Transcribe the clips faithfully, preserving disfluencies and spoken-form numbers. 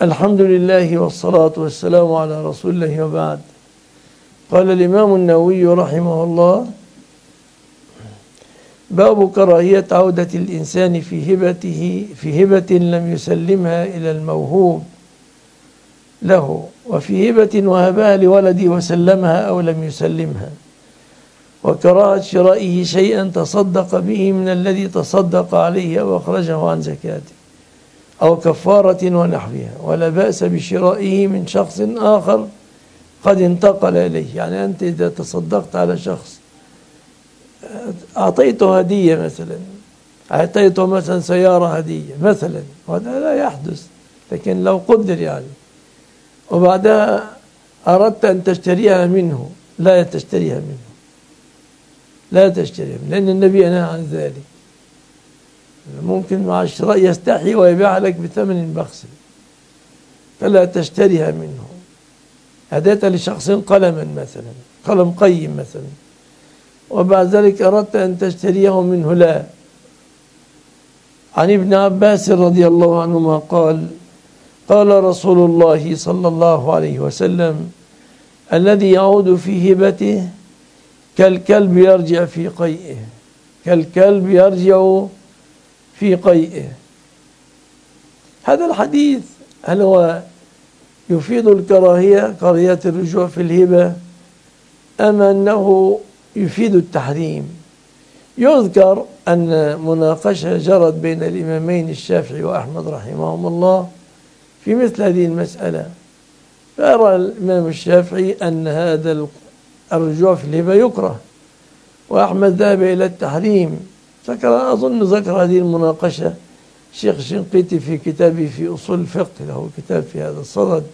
الحمد لله والصلاة والسلام على رسول الله وبعد. قال الإمام النووي رحمه الله: باب كراهية عودة الإنسان في هبته في هبة لم يسلمها إلى الموهوب له، وفي هبة وهبها لولدي وسلمها أو لم يسلمها، وكراهة شرائه شيئا تصدق به من الذي تصدق عليه أو أخرجه عن زكاته أو كفارة ونحوها، ولا بأس بشرائه من شخص آخر قد انتقل إليه. يعني أنت إذا تصدقت على شخص، أعطيته هدية مثلا، أعطيته مثلا سيارة هدية مثلا، وهذا لا يحدث، لكن لو قدر يعني، وبعدها أردت أن تشتريها منه، لا تشتريها منه، لا تشتريها منه، لأن النبي نهى عن ذلك. ممكن مع الشراء يستحي ويبيع لك بثمن بخس، فلا تشتريها منه. هديت لشخص قلما مثلا، قلم قيم مثلا، وبعد ذلك أردت أن تشتريه منه، لا. عن ابن عباس رضي الله عنهما قال: قال رسول الله صلى الله عليه وسلم: الذي يعود في هبته كالكلب يرجع في قيئه، كالكلب يرجع في قيئه. هذا الحديث هل هو يفيد الكراهية، كراهية الرجوع في الهبة، أم أنه يفيد التحريم؟ يذكر أن مناقشة جرت بين الإمامين الشافعي وأحمد رحمهم الله في مثل هذه المسألة، فيرى الإمام الشافعي أن هذا الرجوع في الهبة يكره، وأحمد ذهب إلى التحريم. ذكر أظن ذكر هذه المناقشة الشيخ الشنقيطي في كتابه في أصول الفقه، له كتاب في هذا الصدد.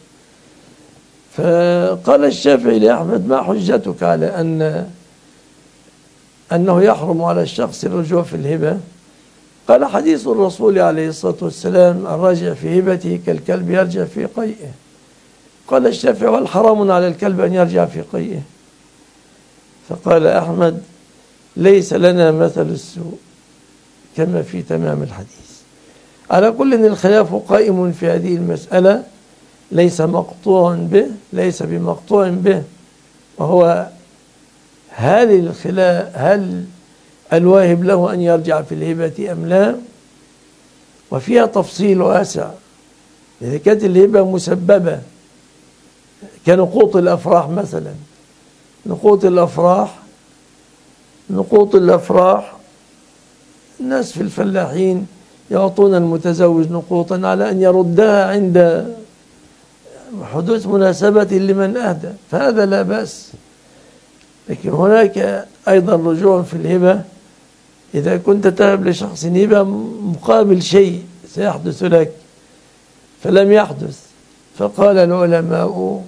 فقال الشافعي لأحمد: ما حجتك على أن أنه يحرم على الشخص الرجوع في الهبة؟ قال: حديث الرسول عليه الصلاة والسلام: الراجع في هبته كالكلب يرجع في قيئه. قال الشافعي: والحرام على الكلب أن يرجع في قيئه؟ فقال أحمد: ليس لنا مثل السوء كما في تمام الحديث. على كل الخلاف قائم في هذه المسألة، ليس مقطوع به، ليس بمقطوع به، وهو هل الخلاف هل الواهب له أن يرجع في الهبة أم لا؟ وفيها تفصيل واسع. إذا كانت الهبة مسببة كنقوط الأفراح مثلا، نقوط الأفراح نقوط الأفراح الناس في الفلاحين يعطون المتزوج نقوطا على أن يردها عند حدوث مناسبة لمن أهدى، فهذا لا بأس. لكن هناك أيضا رجوع في الهبة، إذا كنت تهب لشخص هبة مقابل شيء سيحدث لك فلم يحدث، فقال العلماء،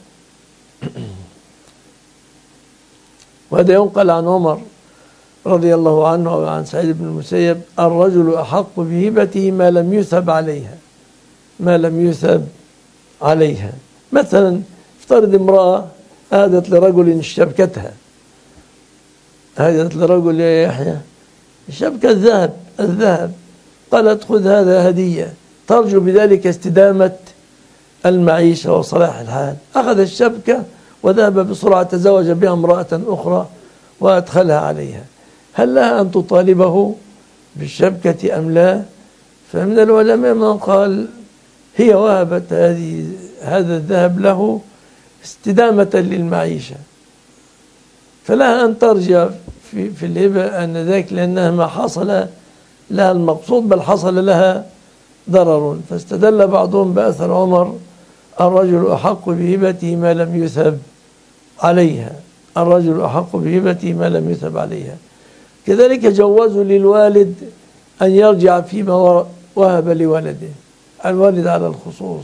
وهذا ينقل عن عمر رضي الله عنه وعن سعيد بن المسيب: الرجل أحق بهبته ما لم يثب عليها، ما لم يثب عليها. مثلا افترض امرأة أهدت لرجل شبكتها، أهدت لرجل يا يحيى شبكة الذهب الذهب قالت: خذ هذا هدية، ترجو بذلك استدامة المعيشة وصلاح الحال. أخذ الشبكة وذهب بسرعة، تزوج بها امرأة أخرى وأدخلها عليها، هل لها أن تطالبه بالشبكة أم لا؟ فمن العلماء من قال هي وهبت هذه هذا الذهب له استدامة للمعيشة، فلها أن ترجع في, في الهبة أن ذاك، لأنها ما حصل لها المقصود بل حصل لها ضرر. فاستدل بعضهم بأثر عمر: الرجل أحق بهبته ما لم يثب عليها، الرجل أحق بهبته ما لم يثب عليها. كذلك جوزوا للوالد أن يرجع فيما وهب لولده، الوالد على الخصوص.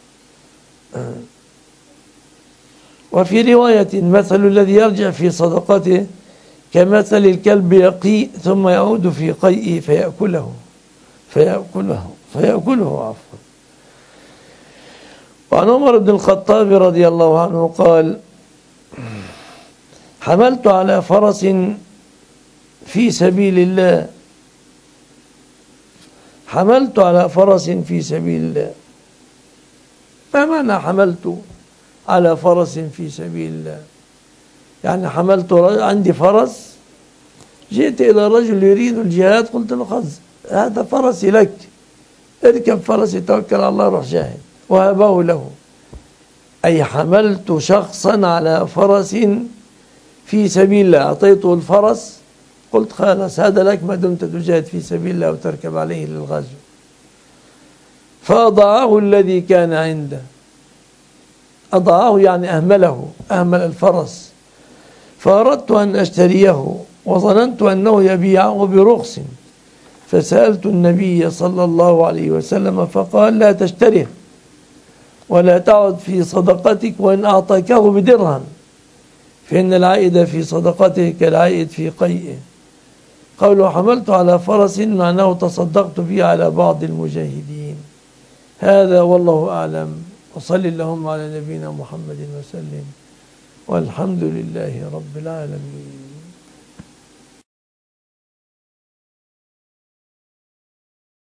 وفي رواية: مثل الذي يرجع في صدقته كمثل الكلب يقيء ثم يعود في قيئه فيأكله فيأكله فيأكله عفوا. وعن عمر بن الخطاب رضي الله عنه قال: حملت على فرس في سبيل الله حملت على فرس في سبيل الله ما معنى حملت على فرس في سبيل الله؟ يعني حملت عندي فرس، جئت إلى رجل يريد الجهاد قلت له خذ هذا فرسي لك، اركب فرسي توكل على الله روح جاهد، وهبه له. أي حملت شخصا على فرس في سبيل الله، أعطيته الفرس قلت خلاص هذا لك ما دمت تجاهد في سبيل الله وتركب عليه للغزو. فأضاعه الذي كان عنده، أضاعه يعني أهمله، أهمل الفرس. فأردت أن أشتريه وظننت أنه يبيعه برخص، فسألت النبي صلى الله عليه وسلم فقال لا تشتره ولا تعد في صدقتك وإن أعطاكه بدرهم، فإن العائد في صدقته كالعائد في قيئه. قوله حملت على فرس معناه تصدقت به على بعض المجاهدين. هذا والله أعلم، وصل اللهم على نبينا محمد وسلم، والحمد لله رب العالمين.